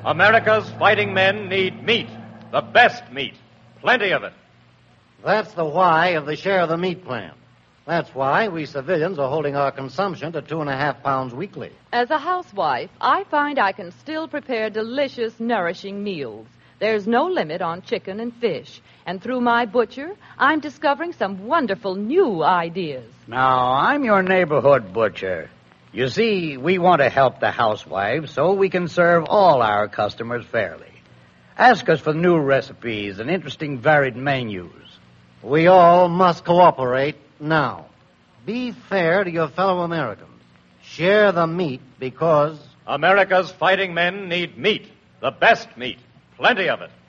America's fighting men need meat. The best meat. Plenty of it. That's the why of the share of the meat plan. That's why we civilians are holding our consumption to 2.5 pounds weekly. As a housewife, I find I can still prepare delicious, nourishing meals. There's no limit on chicken and fish. And through my butcher, I'm discovering some wonderful new ideas. Now, I'm your neighborhood butcher. You see, we want to help the housewives so we can serve all our customers fairly. Ask us for new recipes and interesting varied menus. We all must cooperate now. Be fair to your fellow Americans. Share the meat because... America's fighting men need meat. The best meat. Plenty of it.